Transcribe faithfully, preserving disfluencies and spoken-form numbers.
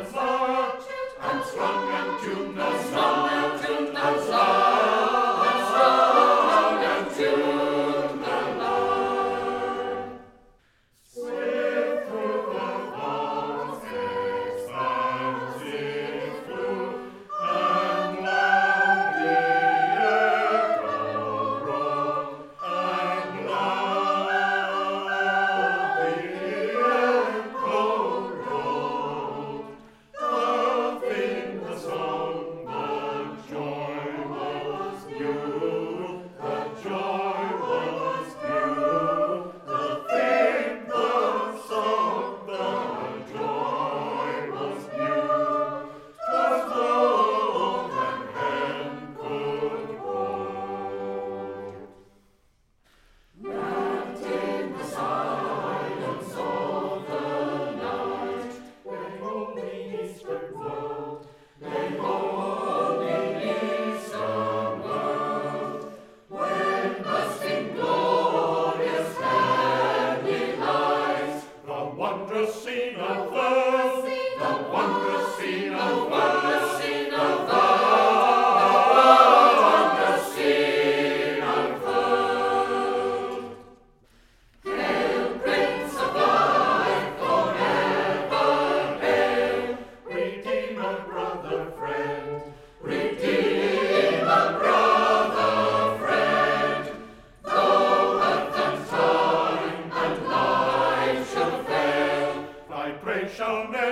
as large, and strong and tuned as strong and tuned as large, and strong and tuned the Lord. Swift through the vast expanse it flew, and loud the echo rolled, and loud the echo rolled. Nothing the song, the joy was new, the joy was new. Nothing the song, the joy was new. 'Twas more than hand could hold. Wrapped in the silence of the night, lay home the eastern world, lay home the eastern world. When bursting glorious heavenly lights, the wondrous scene unfurled, the wondrous scene unfurled, the wondrous scene unfurled. Hail, Prince of Life, forever hail, Redeemer, brother, friend, Redeemer, brother, friend. Though earth and time and life should fail, thy praise shall never